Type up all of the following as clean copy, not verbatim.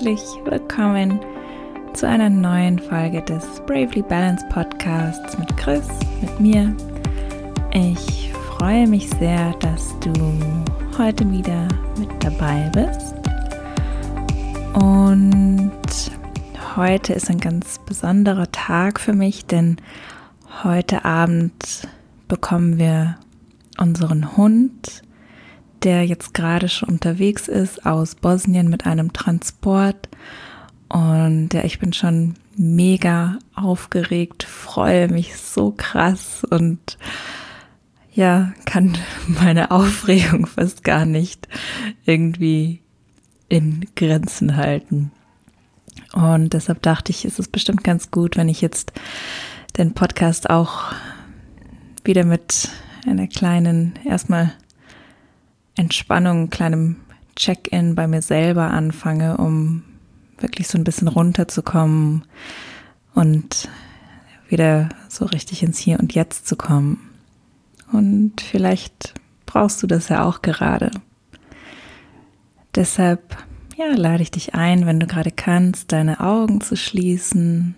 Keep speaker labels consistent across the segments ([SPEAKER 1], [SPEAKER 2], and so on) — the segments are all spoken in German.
[SPEAKER 1] herzlich willkommen zu einer neuen Folge des Bravely Balanced Podcasts mit Chris, mit mir. Ich freue mich sehr, dass du heute wieder mit dabei bist. Und heute ist ein ganz besonderer Tag für mich, denn heute Abend bekommen wir unseren Hund, der jetzt gerade schon unterwegs ist aus Bosnien mit einem Transport. Und ich bin schon mega aufgeregt, freue mich so krass und kann meine Aufregung fast gar nicht irgendwie in Grenzen halten. Und deshalb dachte ich, es ist bestimmt ganz gut, wenn ich jetzt den Podcast auch wieder mit einer kleinen, erstmal Entspannung, kleinem Check-in bei mir selber anfange, um wirklich so ein bisschen runterzukommen und wieder so richtig ins Hier und Jetzt zu kommen. Und vielleicht brauchst du das ja auch gerade. Deshalb lade ich dich ein, wenn du gerade kannst, deine Augen zu schließen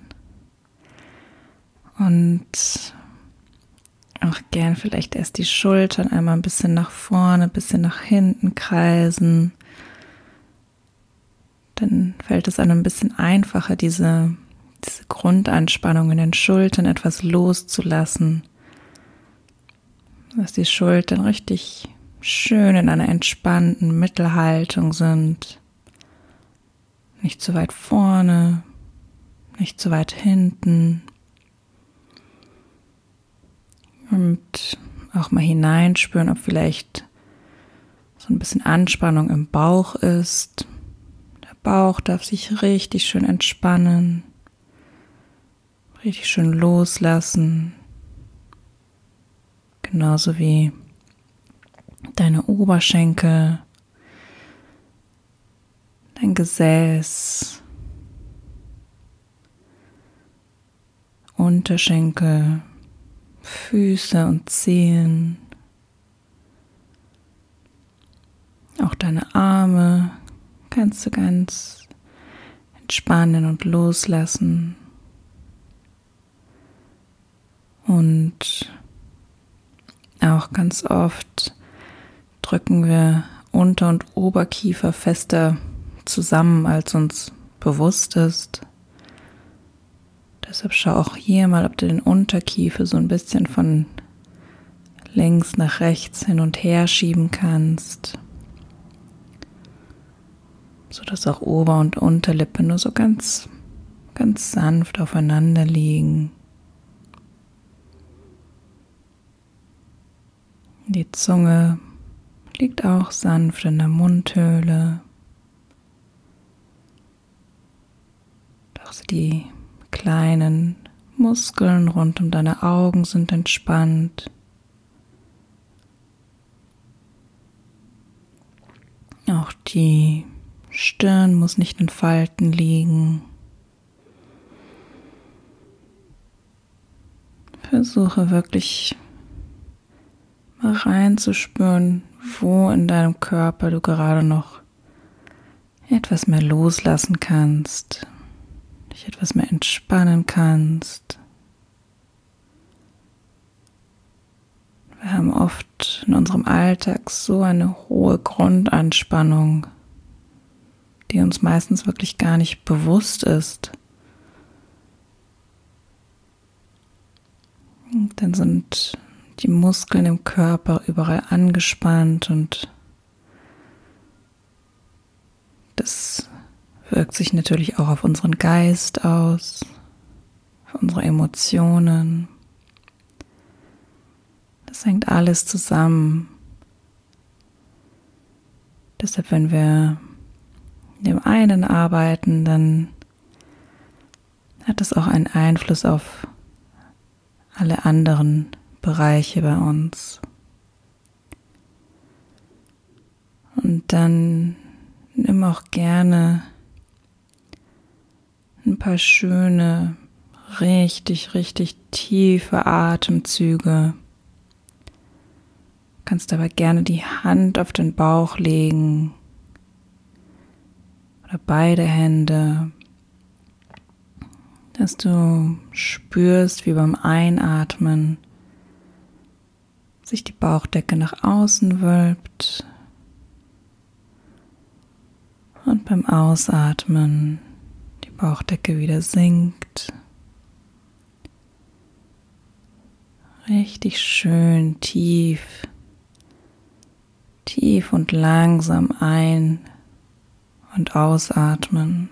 [SPEAKER 1] und auch gern vielleicht erst die Schultern einmal ein bisschen nach vorne, ein bisschen nach hinten kreisen. Dann fällt es einem ein bisschen einfacher, diese Grundanspannung in den Schultern etwas loszulassen. Dass die Schultern richtig schön in einer entspannten Mittelhaltung sind. Nicht zu weit vorne, nicht zu weit hinten. Und auch mal hineinspüren, ob vielleicht so ein bisschen Anspannung im Bauch ist. Der Bauch darf sich richtig schön entspannen, richtig schön loslassen. Genauso wie deine Oberschenkel, dein Gesäß, Unterschenkel, Füße und Zehen, auch deine Arme kannst du ganz entspannen und loslassen. Und auch ganz oft drücken wir Unter- und Oberkiefer fester zusammen, als uns bewusst ist. Deshalb schau auch hier mal, ob du den Unterkiefer so ein bisschen von links nach rechts hin und her schieben kannst, sodass auch Ober- und Unterlippe nur so ganz, ganz sanft aufeinander liegen. Die Zunge liegt auch sanft in der Mundhöhle. Doch die kleinen Muskeln rund um deine Augen sind entspannt. Auch die Stirn muss nicht in Falten liegen. Versuche wirklich mal reinzuspüren, wo in deinem Körper du gerade noch etwas mehr loslassen kannst, dich etwas mehr entspannen kannst. Wir haben oft in unserem Alltag so eine hohe Grundanspannung, die uns meistens wirklich gar nicht bewusst ist. Und dann sind die Muskeln im Körper überall angespannt und das wirkt sich natürlich auch auf unseren Geist aus, auf unsere Emotionen. Das hängt alles zusammen. Deshalb, wenn wir in dem einen arbeiten, dann hat das auch einen Einfluss auf alle anderen Bereiche bei uns. Und dann nimm auch gerne ein paar schöne, richtig, richtig tiefe Atemzüge. Du kannst aber gerne die Hand auf den Bauch legen oder beide Hände, dass du spürst, wie beim Einatmen sich die Bauchdecke nach außen wölbt und beim Ausatmen die Bauchdecke wieder sinkt. Richtig schön tief und langsam ein- und ausatmen.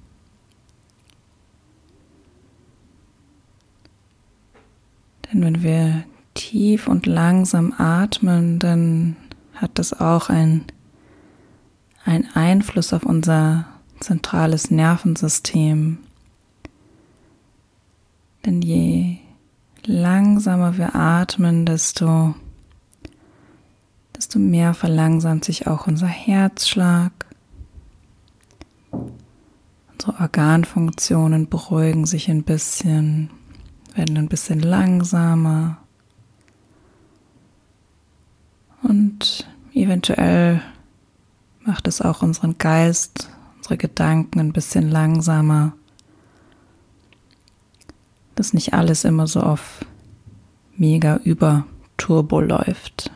[SPEAKER 1] Denn wenn wir tief und langsam atmen, dann hat das auch einen Einfluss auf unser zentrales Nervensystem. Denn je langsamer wir atmen, desto mehr verlangsamt sich auch unser Herzschlag. Unsere Organfunktionen beruhigen sich ein bisschen, werden ein bisschen langsamer. Und eventuell macht es auch unseren Geist, unsere Gedanken ein bisschen langsamer, dass nicht alles immer so auf mega über Turbo läuft.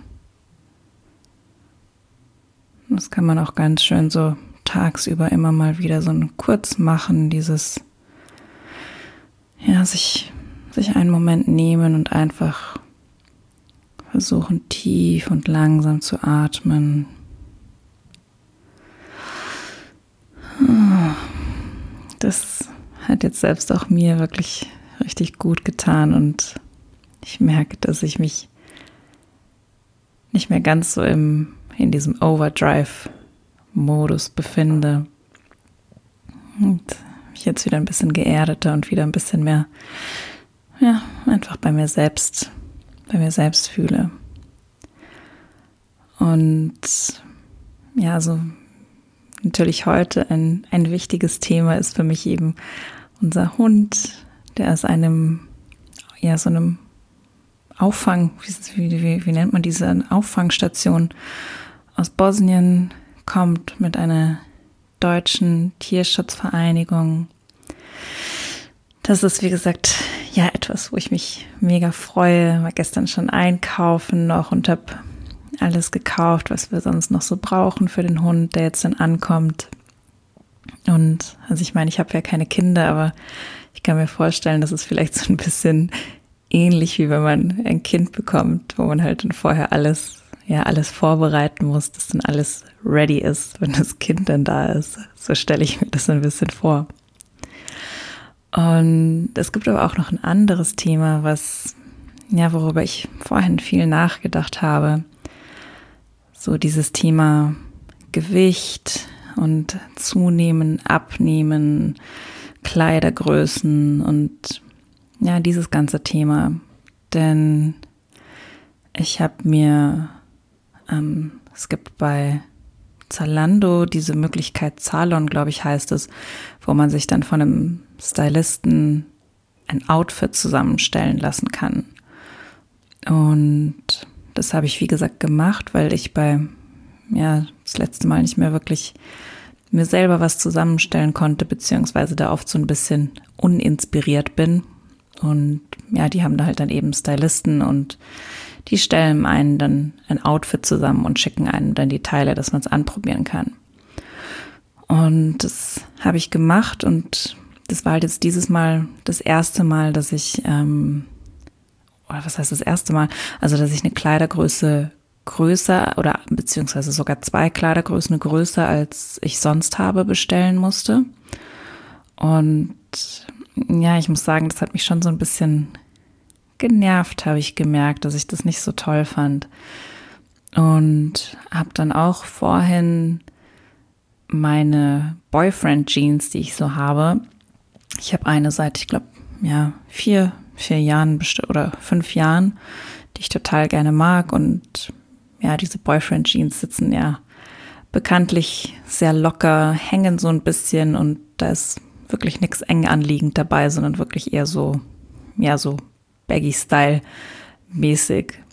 [SPEAKER 1] Das kann man auch ganz schön so tagsüber immer mal wieder so kurz machen, dieses, ja, sich einen Moment nehmen und einfach versuchen, tief und langsam zu atmen. Das hat jetzt selbst auch mir wirklich richtig gut getan und ich merke, dass ich mich nicht mehr ganz so in diesem Overdrive-Modus befinde und mich jetzt wieder ein bisschen geerdeter und wieder ein bisschen mehr, ja, einfach bei mir selbst fühle. Und ja, also natürlich heute ein wichtiges Thema ist für mich eben unser Hund, der aus einem, ja, so einem wie nennt man diese Auffangstation aus Bosnien kommt, mit einer deutschen Tierschutzvereinigung. Das ist, wie gesagt, ja, etwas, wo ich mich mega freue. War gestern schon einkaufen noch und habe alles gekauft, was wir sonst noch so brauchen für den Hund, der jetzt dann ankommt. Und also ich meine, ich habe ja keine Kinder, aber ich kann mir vorstellen, dass es vielleicht so ein bisschen ähnlich wie wenn man ein Kind bekommt, wo man halt dann vorher alles vorbereiten muss, dass dann alles ready ist, wenn das Kind dann da ist. So stelle ich mir das ein bisschen vor. Und es gibt aber auch noch ein anderes Thema, worüber ich vorhin viel nachgedacht habe. So dieses Thema Gewicht und Zunehmen, Abnehmen, Kleidergrößen und ja, dieses ganze Thema. Denn ich habe mir, es gibt bei Zalando diese Möglichkeit, Zalon, glaube ich, heißt es, wo man sich dann von einem Stylisten ein Outfit zusammenstellen lassen kann. Und das habe ich, wie gesagt, gemacht, weil ich das letzte Mal nicht mehr wirklich mir selber was zusammenstellen konnte, beziehungsweise da oft so ein bisschen uninspiriert bin. Und ja, die haben da halt dann eben Stylisten und die stellen einen dann ein Outfit zusammen und schicken einem dann die Teile, dass man es anprobieren kann. Und das habe ich gemacht und das war halt jetzt dieses Mal das erste Mal, dass ich, oder was heißt das erste Mal? Also, dass ich eine Kleidergröße größer oder beziehungsweise sogar 2 Kleidergrößen größer, als ich sonst habe, bestellen musste. Und ja, ich muss sagen, das hat mich schon so ein bisschen genervt, habe ich gemerkt, dass ich das nicht so toll fand. Und habe dann auch vorhin meine Boyfriend-Jeans, die ich so habe. Ich habe eine seit, ich glaube, ja, 4 Jahren oder 5 Jahren, die ich total gerne mag. Und ja, diese Boyfriend-Jeans sitzen ja bekanntlich sehr locker, hängen so ein bisschen und da ist wirklich nichts eng anliegend dabei, sondern wirklich eher so, ja, so Baggy-Style-mäßig.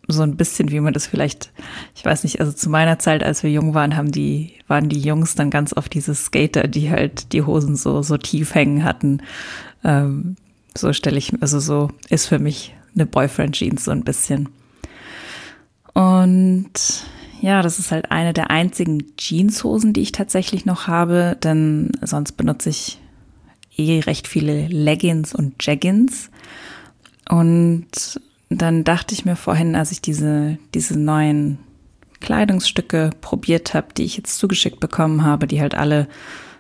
[SPEAKER 1] so ein bisschen, wie man das vielleicht, ich weiß nicht, also zu meiner Zeit, als wir jung waren, waren die Jungs dann ganz oft diese Skater, die halt die Hosen so tief hängen hatten. So stelle ich, also so ist für mich eine Boyfriend-Jeans so ein bisschen. Und ja, das ist halt eine der einzigen Jeanshosen, die ich tatsächlich noch habe, denn sonst benutze ich recht viele Leggings und Jeggings. Und dann dachte ich mir vorhin, als ich diese neuen Kleidungsstücke probiert habe, die ich jetzt zugeschickt bekommen habe, die halt alle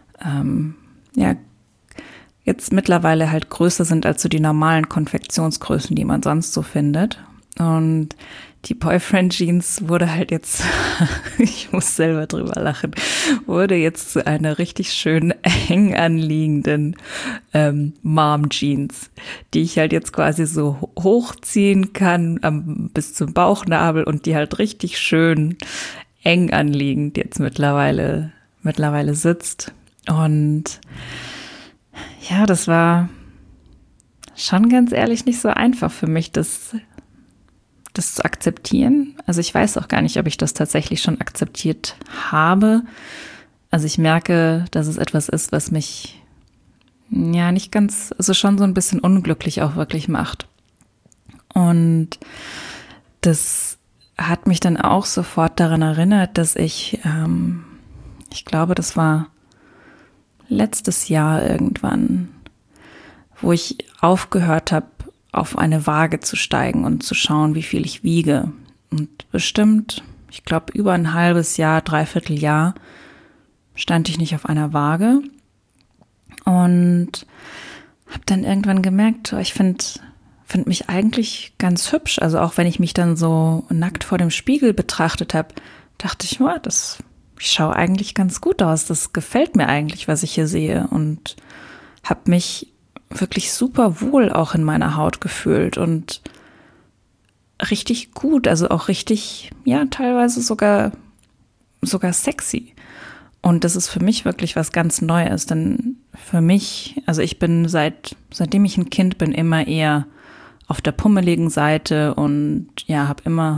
[SPEAKER 1] jetzt mittlerweile halt größer sind als so die normalen Konfektionsgrößen, die man sonst so findet. Und die Boyfriend-Jeans wurde halt jetzt, ich muss selber drüber lachen, wurde jetzt zu einer richtig schön eng anliegenden Mom-Jeans, die ich halt jetzt quasi so hochziehen kann bis zum Bauchnabel und die halt richtig schön eng anliegend jetzt mittlerweile sitzt. Und ja, das war schon ganz ehrlich nicht so einfach für mich, das zu akzeptieren. Also ich weiß auch gar nicht, ob ich das tatsächlich schon akzeptiert habe. Also ich merke, dass es etwas ist, was mich ja nicht ganz, also schon so ein bisschen unglücklich auch wirklich macht. Und das hat mich dann auch sofort daran erinnert, dass ich glaube, das war letztes Jahr irgendwann, wo ich aufgehört habe, auf eine Waage zu steigen und zu schauen, wie viel ich wiege. Und bestimmt, ich glaube, über ein halbes Jahr, dreiviertel Jahr stand ich nicht auf einer Waage und habe dann irgendwann gemerkt, ich finde mich eigentlich ganz hübsch. Also auch wenn ich mich dann so nackt vor dem Spiegel betrachtet habe, dachte ich, ich schaue eigentlich ganz gut aus. Das gefällt mir eigentlich, was ich hier sehe, und habe mich wirklich super wohl auch in meiner Haut gefühlt und richtig gut, also auch richtig, ja, teilweise sogar sexy. Und das ist für mich wirklich was ganz Neues, denn für mich, also ich bin seitdem ich ein Kind bin, immer eher auf der pummeligen Seite und ja,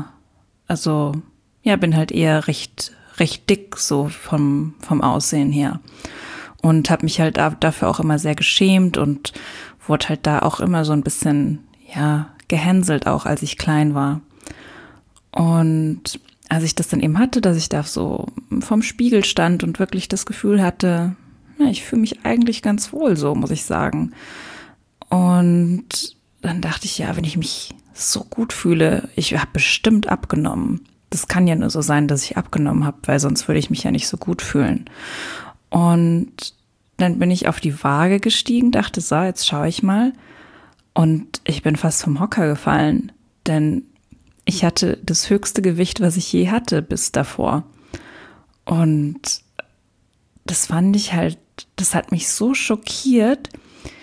[SPEAKER 1] bin halt eher recht dick so vom Aussehen her. Und habe mich halt dafür auch immer sehr geschämt und wurde halt da auch immer so ein bisschen, ja, gehänselt auch, als ich klein war. Und als ich das dann eben hatte, dass ich da so vorm Spiegel stand und wirklich das Gefühl hatte, ja, ich fühle mich eigentlich ganz wohl so, muss ich sagen. Und dann dachte ich, ja, wenn ich mich so gut fühle, ich habe bestimmt abgenommen. Das kann ja nur so sein, dass ich abgenommen habe, weil sonst würde ich mich ja nicht so gut fühlen. Und dann bin ich auf die Waage gestiegen, dachte, so, jetzt schaue ich mal. Und ich bin fast vom Hocker gefallen, denn ich hatte das höchste Gewicht, was ich je hatte bis davor. Und das fand ich halt, das hat mich so schockiert,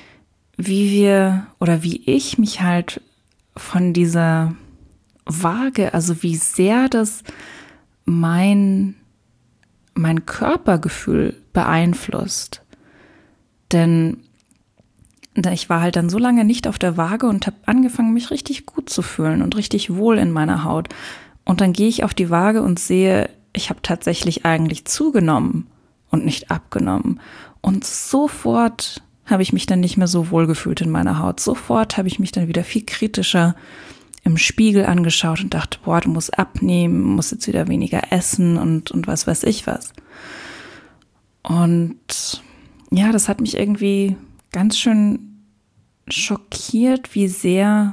[SPEAKER 1] wie ich mich halt von dieser Waage, also wie sehr das mein Körpergefühl beeinflusst. Denn ich war halt dann so lange nicht auf der Waage und habe angefangen, mich richtig gut zu fühlen und richtig wohl in meiner Haut. Und dann gehe ich auf die Waage und sehe, ich habe tatsächlich eigentlich zugenommen und nicht abgenommen. Und sofort habe ich mich dann nicht mehr so wohl gefühlt in meiner Haut. Sofort habe ich mich dann wieder viel kritischer im Spiegel angeschaut und dachte, boah, du musst abnehmen, musst jetzt wieder weniger essen und was weiß ich was. Und ja, das hat mich irgendwie ganz schön schockiert, wie sehr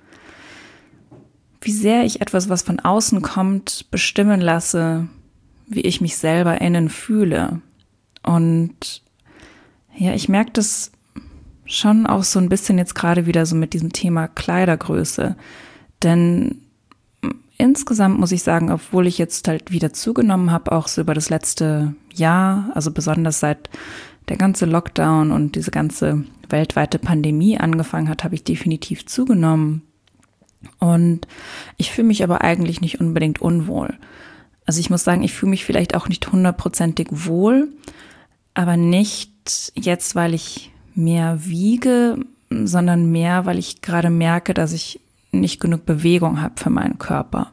[SPEAKER 1] ich etwas, was von außen kommt, bestimmen lasse, wie ich mich selber innen fühle. Und ja, ich merke das schon auch so ein bisschen jetzt gerade wieder so mit diesem Thema Kleidergröße. Denn insgesamt muss ich sagen, obwohl ich jetzt halt wieder zugenommen habe, auch so über das letzte Jahr, also besonders seit der ganze Lockdown und diese ganze weltweite Pandemie angefangen hat, habe ich definitiv zugenommen. Und ich fühle mich aber eigentlich nicht unbedingt unwohl. Also ich muss sagen, ich fühle mich vielleicht auch nicht 100%ig wohl, aber nicht jetzt, weil ich mehr wiege, sondern mehr, weil ich gerade merke, dass ich nicht genug Bewegung habe für meinen Körper.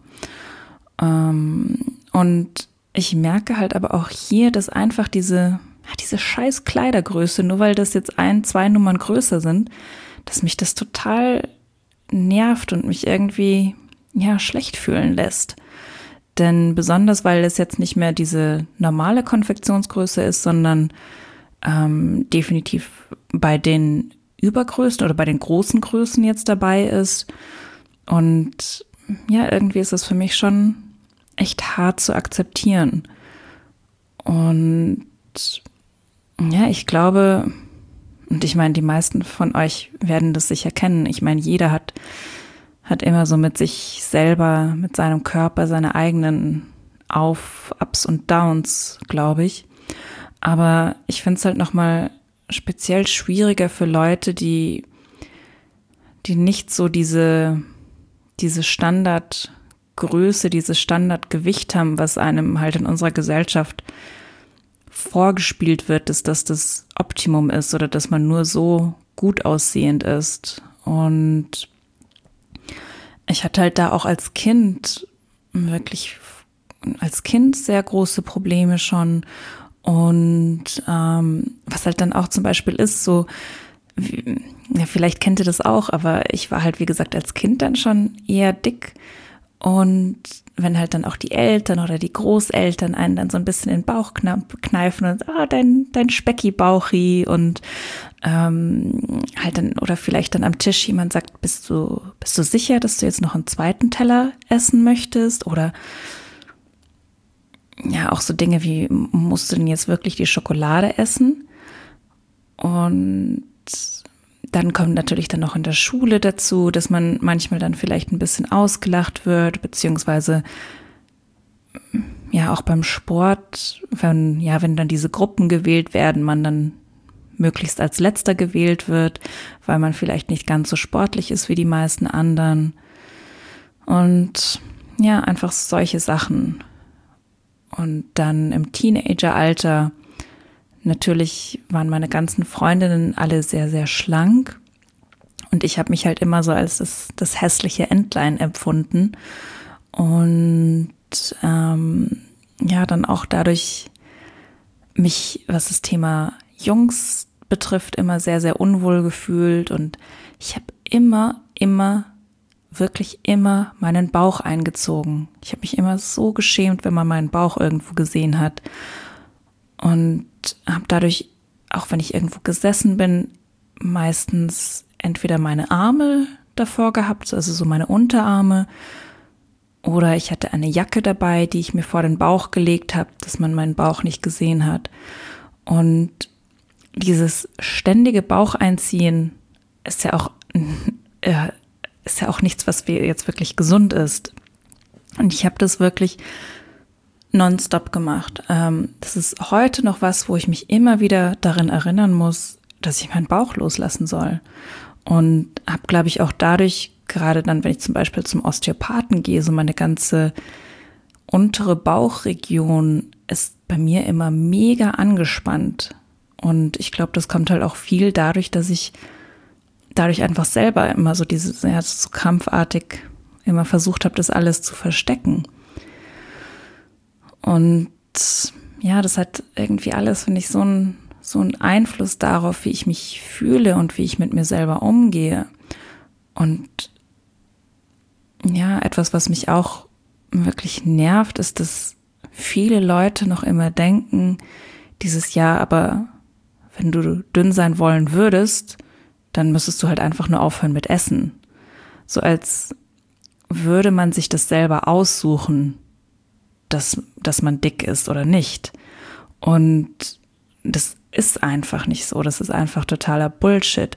[SPEAKER 1] Und ich merke halt aber auch hier, dass einfach diese scheiß Kleidergröße, nur weil das jetzt 2 Nummern größer sind, dass mich das total nervt und mich irgendwie schlecht fühlen lässt. Denn besonders, weil es jetzt nicht mehr diese normale Konfektionsgröße ist, sondern definitiv bei den Übergrößen oder bei den großen Größen jetzt dabei ist. Und ja, irgendwie ist es für mich schon echt hart zu akzeptieren. Und ja, ich glaube, und ich meine, die meisten von euch werden das sicher kennen. Ich meine, jeder hat immer so mit sich selber, mit seinem Körper, seine eigenen Ups und Downs, glaube ich. Aber ich finde es halt nochmal speziell schwieriger für Leute, die nicht so diese Standardgröße, dieses Standardgewicht haben, was einem halt in unserer Gesellschaft vorgespielt wird, dass das das Optimum ist oder dass man nur so gut aussehend ist. Und ich hatte halt da auch als Kind sehr große Probleme schon. Und was halt dann auch zum Beispiel ist, so, vielleicht kennt ihr das auch, aber ich war halt, wie gesagt, als Kind dann schon eher dick. Und wenn halt dann auch die Eltern oder die Großeltern einen dann so ein bisschen in den Bauch kneifen und dein Specki-Bauchi und halt dann, oder vielleicht dann am Tisch jemand sagt, bist du sicher, dass du jetzt noch einen zweiten Teller essen möchtest? Oder ja, auch so Dinge wie, musst du denn jetzt wirklich die Schokolade essen? Und dann kommt natürlich dann noch in der Schule dazu, dass man manchmal dann vielleicht ein bisschen ausgelacht wird, beziehungsweise ja auch beim Sport, wenn dann diese Gruppen gewählt werden, man dann möglichst als Letzter gewählt wird, weil man vielleicht nicht ganz so sportlich ist wie die meisten anderen. Und ja, einfach solche Sachen. Und dann im Teenageralter, natürlich waren meine ganzen Freundinnen alle sehr, sehr schlank. Und ich habe mich halt immer so als das hässliche Entlein empfunden. Und dann auch dadurch mich, was das Thema Jungs betrifft, immer sehr, sehr unwohl gefühlt. Und ich habe wirklich immer meinen Bauch eingezogen. Ich habe mich immer so geschämt, wenn man meinen Bauch irgendwo gesehen hat. Und habe dadurch, auch wenn ich irgendwo gesessen bin, meistens entweder meine Arme davor gehabt, also so meine Unterarme, oder ich hatte eine Jacke dabei, die ich mir vor den Bauch gelegt habe, dass man meinen Bauch nicht gesehen hat. Und dieses ständige Baucheinziehen ist ja auch nichts, was jetzt wirklich gesund ist. Und ich habe das wirklich nonstop gemacht. Das ist heute noch was, wo ich mich immer wieder darin erinnern muss, dass ich meinen Bauch loslassen soll. Und habe, glaube ich, auch dadurch, gerade dann, wenn ich zum Beispiel zum Osteopathen gehe, so meine ganze untere Bauchregion ist bei mir immer mega angespannt. Und ich glaube, das kommt halt auch viel dadurch, dass ich dadurch einfach selber immer so so krampfartig immer versucht habe, das alles zu verstecken. Und ja, das hat irgendwie alles, finde ich, so einen Einfluss darauf, wie ich mich fühle und wie ich mit mir selber umgehe. Und ja, etwas, was mich auch wirklich nervt, ist, dass viele Leute noch immer denken, dieses Jahr, aber wenn du dünn sein wollen würdest, dann müsstest du halt einfach nur aufhören mit Essen. So als würde man sich das selber aussuchen, dass man dick ist oder nicht. Und das ist einfach nicht so. Das ist einfach totaler Bullshit.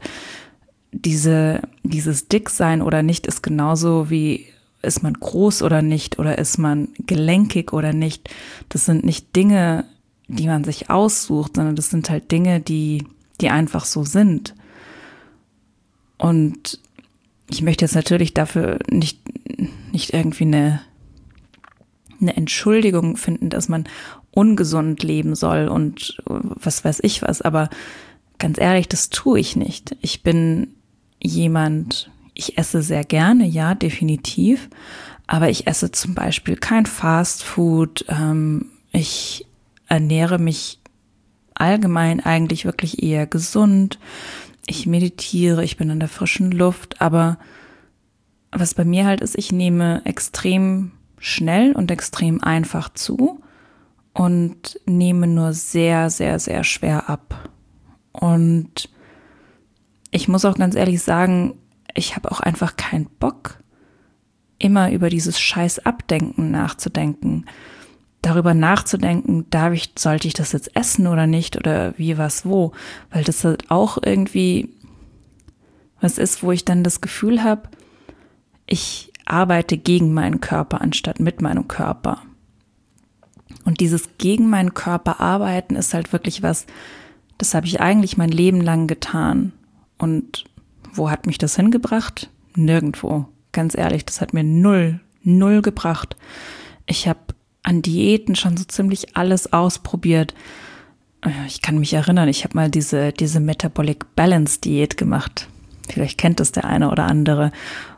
[SPEAKER 1] Dieses Dicksein oder nicht ist genauso wie, ist man groß oder nicht oder ist man gelenkig oder nicht. Das sind nicht Dinge, die man sich aussucht, sondern das sind halt Dinge, die einfach so sind. Und ich möchte jetzt natürlich dafür nicht irgendwie eine Entschuldigung finden, dass man ungesund leben soll und was weiß ich was, aber ganz ehrlich, das tue ich nicht. Ich bin jemand, ich esse sehr gerne, ja, definitiv. Aber ich esse zum Beispiel kein Fast Food. Ich ernähre mich allgemein eigentlich wirklich eher gesund. Ich meditiere, ich bin in der frischen Luft. Aber was bei mir halt ist, ich nehme extrem schnell und extrem einfach zu und nehme nur sehr, sehr, sehr schwer ab. Und ich muss auch ganz ehrlich sagen, ich habe auch einfach keinen Bock, immer über dieses scheiß Abdenken nachzudenken. Darüber nachzudenken, sollte ich das jetzt essen oder nicht oder wie, was, wo. Weil das halt auch irgendwie was ist, wo ich dann das Gefühl habe, ich arbeite gegen meinen Körper anstatt mit meinem Körper. Und dieses gegen meinen Körper arbeiten ist halt wirklich was, das habe ich eigentlich mein Leben lang getan. Und wo hat mich das hingebracht? Nirgendwo. Ganz ehrlich, das hat mir null gebracht. Ich habe an Diäten schon so ziemlich alles ausprobiert. Ich kann mich erinnern, ich habe mal diese Metabolic Balance Diät gemacht. Vielleicht kennt das der eine oder andere.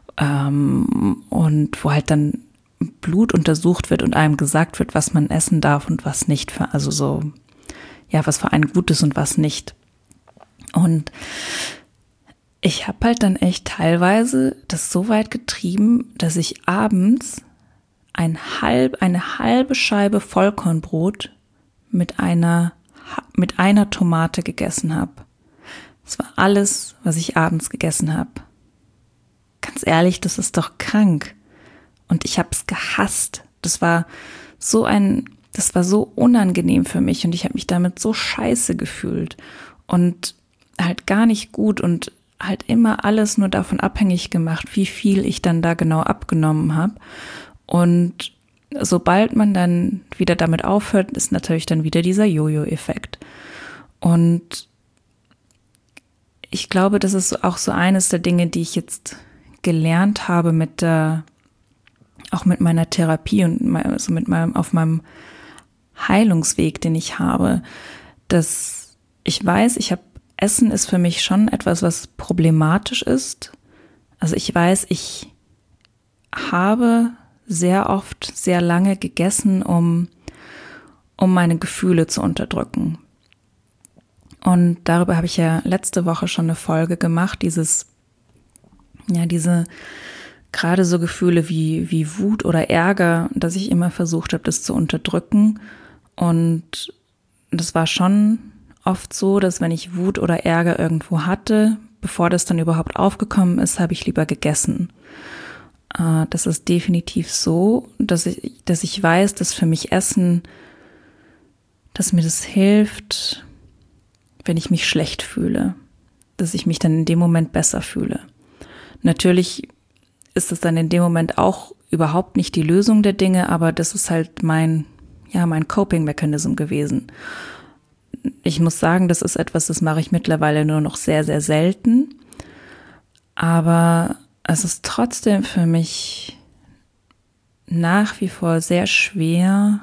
[SPEAKER 1] Und wo halt dann Blut untersucht wird und einem gesagt wird, was man essen darf und was nicht. Also so, ja, was für einen gut ist und was nicht. Und ich habe halt dann echt teilweise das so weit getrieben, dass ich abends eine halbe Scheibe Vollkornbrot mit einer Tomate gegessen habe. Das war alles, was ich abends gegessen habe. Ganz ehrlich, das ist doch krank. Und ich habe es gehasst. Das war so unangenehm für mich und ich habe mich damit so scheiße gefühlt und halt gar nicht gut und halt immer alles nur davon abhängig gemacht, wie viel ich dann da genau abgenommen habe. Und sobald man dann wieder damit aufhört, ist natürlich dann wieder dieser Jojo-Effekt. Und ich glaube, das ist auch so eines der Dinge, die ich jetzt gelernt habe auch mit meiner Therapie und also auf meinem Heilungsweg, den ich habe, dass ich weiß, Essen ist für mich schon etwas, was problematisch ist. Also ich weiß, ich habe sehr oft, sehr lange gegessen, um meine Gefühle zu unterdrücken. Und darüber habe ich ja letzte Woche schon eine Folge gemacht, diese gerade so Gefühle wie Wut oder Ärger, dass ich immer versucht habe, das zu unterdrücken. Und das war schon oft so, dass wenn ich Wut oder Ärger irgendwo hatte, bevor das dann überhaupt aufgekommen ist, habe ich lieber gegessen. Das ist definitiv so, dass ich weiß, dass für mich Essen, dass mir das hilft, wenn ich mich schlecht fühle, dass ich mich dann in dem Moment besser fühle. Natürlich ist es dann in dem Moment auch überhaupt nicht die Lösung der Dinge, aber das ist halt mein Coping-Mechanism gewesen. Ich muss sagen, das ist etwas, das mache ich mittlerweile nur noch sehr, sehr selten. Aber es ist trotzdem für mich nach wie vor sehr schwer,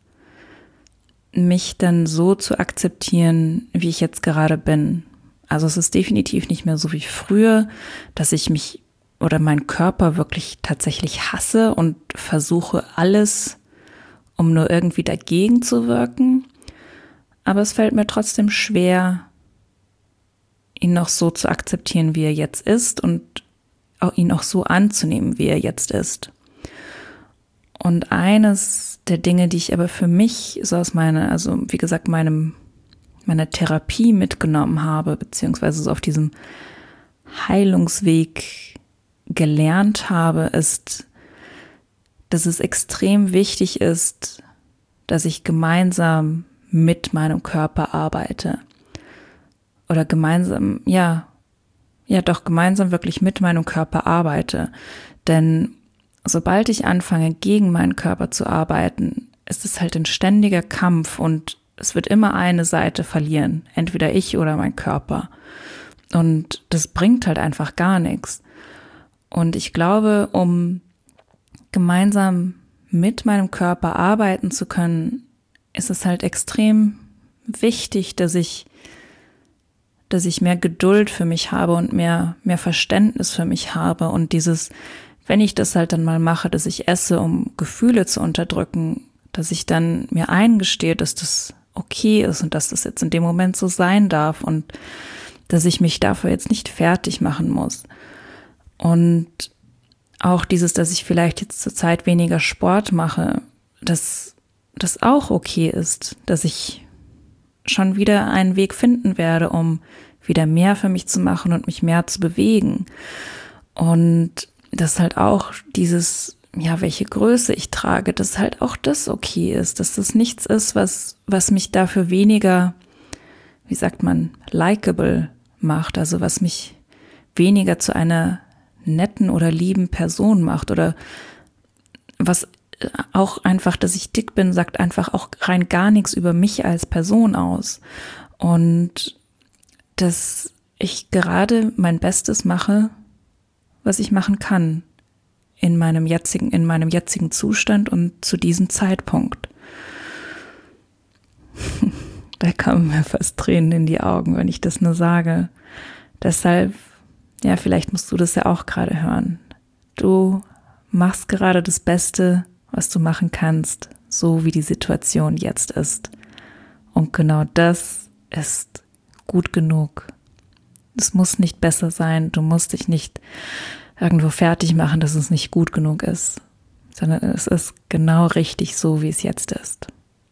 [SPEAKER 1] mich dann so zu akzeptieren, wie ich jetzt gerade bin. Also es ist definitiv nicht mehr so wie früher, dass ich mich oder meinen Körper wirklich tatsächlich hasse und versuche alles, um nur irgendwie dagegen zu wirken. Aber es fällt mir trotzdem schwer, ihn noch so zu akzeptieren, wie er jetzt ist und auch ihn auch so anzunehmen, wie er jetzt ist. Und eines der Dinge, die ich aber für mich so aus meiner Therapie mitgenommen habe, beziehungsweise so auf diesem Heilungsweg gelernt habe, ist, dass es extrem wichtig ist, dass ich gemeinsam mit meinem Körper arbeite. Oder gemeinsam wirklich mit meinem Körper arbeite. Denn sobald ich anfange, gegen meinen Körper zu arbeiten, ist es halt ein ständiger Kampf und es wird immer eine Seite verlieren. Entweder ich oder mein Körper. Und das bringt halt einfach gar nichts. Und ich glaube, um gemeinsam mit meinem Körper arbeiten zu können, ist es halt extrem wichtig, dass ich dass ich mehr Geduld für mich habe und mehr Verständnis für mich habe und dieses, wenn ich das halt dann mal mache, dass ich esse, um Gefühle zu unterdrücken, dass ich dann mir eingestehe, dass das okay ist und dass das jetzt in dem Moment so sein darf und dass ich mich dafür jetzt nicht fertig machen muss. Und auch dieses, dass ich vielleicht jetzt zur Zeit weniger Sport mache, dass das auch okay ist, dass ich schon wieder einen Weg finden werde, um wieder mehr für mich zu machen und mich mehr zu bewegen. Und dass halt auch dieses, ja, welche Größe ich trage, dass halt auch das okay ist, dass das nichts ist, was mich dafür weniger, wie sagt man, likable macht, also was mich weniger zu einer netten oder lieben Person macht oder was auch einfach, dass ich dick bin, sagt einfach auch rein gar nichts über mich als Person aus. Und dass ich gerade mein Bestes mache, was ich machen kann in meinem jetzigen Zustand und zu diesem Zeitpunkt. Da kommen mir fast Tränen in die Augen, wenn ich das nur sage. Deshalb, ja, vielleicht musst du das ja auch gerade hören. Du machst gerade das Beste, was du machen kannst, so wie die Situation jetzt ist. Und genau das ist gut genug. Es muss nicht besser sein, du musst dich nicht irgendwo fertig machen, dass es nicht gut genug ist, sondern es ist genau richtig so, wie es jetzt ist.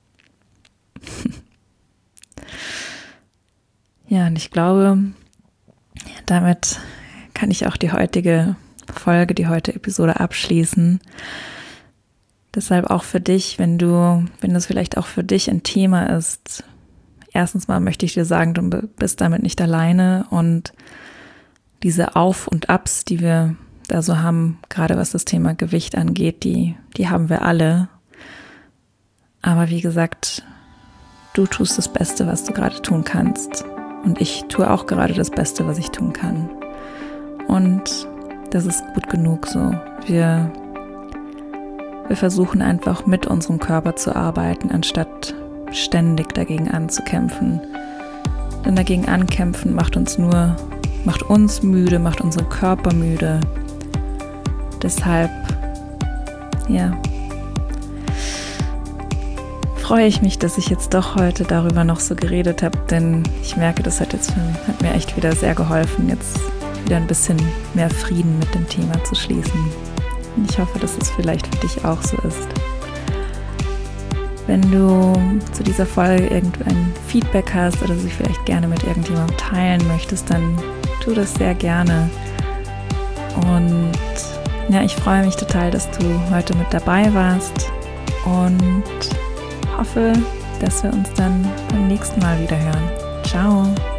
[SPEAKER 1] Ja, und ich glaube, damit kann ich auch die heutige Folge, die heutige Episode abschließen. Deshalb auch für dich, wenn das vielleicht auch für dich ein Thema ist, erstens mal möchte ich dir sagen, du bist damit nicht alleine und diese Auf- und Abs, die wir da so haben, gerade was das Thema Gewicht angeht, die haben wir alle. Aber wie gesagt, du tust das Beste, was du gerade tun kannst. Und ich tue auch gerade das Beste, was ich tun kann. Und das ist gut genug so. Wir versuchen einfach mit unserem Körper zu arbeiten, anstatt ständig dagegen anzukämpfen. Denn dagegen ankämpfen macht uns müde, macht unseren Körper müde. Deshalb, ja, freue ich mich, dass ich jetzt doch heute darüber noch so geredet habe, denn ich merke, das hat mir echt wieder sehr geholfen, jetzt wieder ein bisschen mehr Frieden mit dem Thema zu schließen. Und ich hoffe, dass es vielleicht für dich auch so ist. Wenn du zu dieser Folge irgendein Feedback hast oder sie vielleicht gerne mit irgendjemandem teilen möchtest, dann tu das sehr gerne. Und ja, ich freue mich total, dass du heute mit dabei warst und hoffe, dass wir uns dann beim nächsten Mal wieder hören. Ciao!